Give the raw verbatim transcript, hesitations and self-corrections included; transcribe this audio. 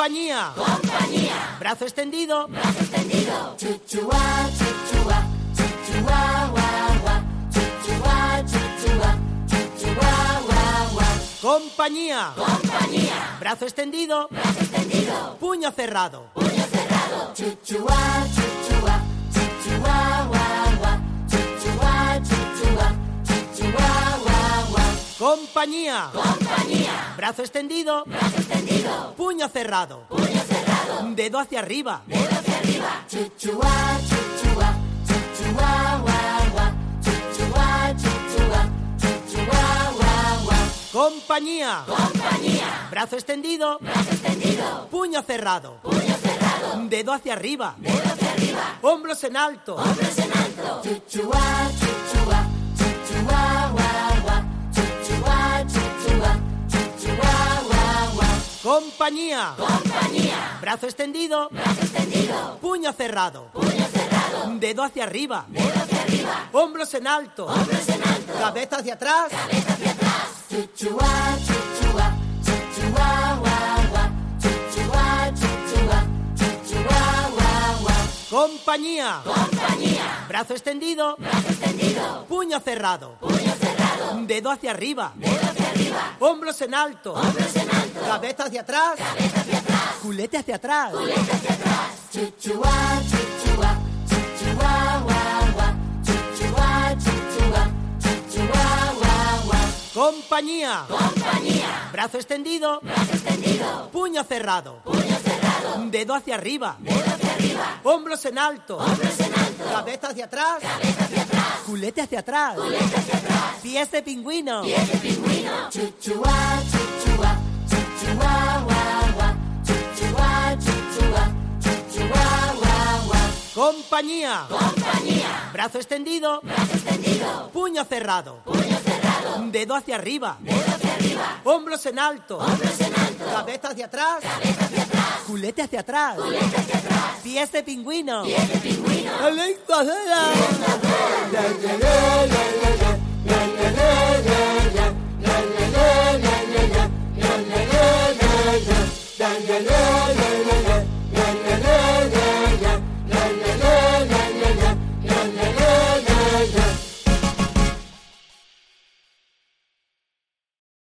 Compañía. Compañía. Brazo extendido. Brazo extendido. Chuchua, chuchua, chuchua, guau, guau. Chuchua, chuchua, chuchua, guau, guau. Compañía. Compañía. Brazo extendido. Brazo extendido. Puño cerrado. Puño cerrado. Chuchua, chuchua, chuchua, guau, guau. Chuchua, chuchua, chuchua, guau, guau. Compañía. Compañía. Brazo extendido. Brazo extendido. Puño cerrado. Puño cerrado. Dedo hacia arriba. Dedo hacia arriba. Chuchua, chuchua, chuchua, guau, guau. Chuchua, chuchua, chuchua, guau, guau. Compañía. Compañía. Brazo extendido. Brazo extendido. Puño cerrado. Puño cerrado. Dedo hacia arriba. Dedo hacia arriba. Hombros en alto. Hombros en alto. Chuchua, chuchua, chuchua, guau, guau. Chuchua, chuchua, chuchua, guau, guau. Compañía. Compañía. Brazo extendido. Brazo extendido. Puño cerrado. Puño cerrado. Dedo hacia arriba. Dedo hacia arriba. Hombros en alto. Hombros en alto. Cabeza hacia atrás. Cabeza hacia atrás. Chuchua, chuchua, chuchua, guau, guau. Chuchua, chuchua, chuchua, guau, guau. Compañía. Compañía. Brazo extendido. Brazo extendido. Puño cerrado. Puño cerrado. Dedo hacia arriba. Dedo hacia arriba. Hombros en alto. Hombros en alto. Cabeza hacia atrás. Cabeza hacia atrás. Culete hacia atrás. Culete hacia atrás. Chuchua, chuchua, chuchua, guau, guau. Chuchua, chuchua, chuchua, guau, guau. Compañía. Compañía. Brazo extendido. Brazo extendido. Puño cerrado. Puño cerrado. Dedo hacia arriba. Dedo hacia arriba. Hombros en alto. Hombros en alto. Cabeza hacia atrás. Cabeza hacia atrás. Culete hacia atrás. Culete hacia atrás. Pies de pingüino. Pies de pingüino. Chuchua, chuchua, chuchua, guau, guau. Chuchua, chuchua, chuchua, guau, guau. Compañía. Compañía. Brazo extendido. Brazo extendido. Puño cerrado. Puño cerrado. Dedo hacia arriba. Dedo hacia arriba. Hombros en alto. Hombros en alto. Cabeza hacia atrás. Cabeza hacia atrás. Culete hacia atrás. Culete hacia atrás. Pies de pingüino. Pies de pingüino. ¡Alexa!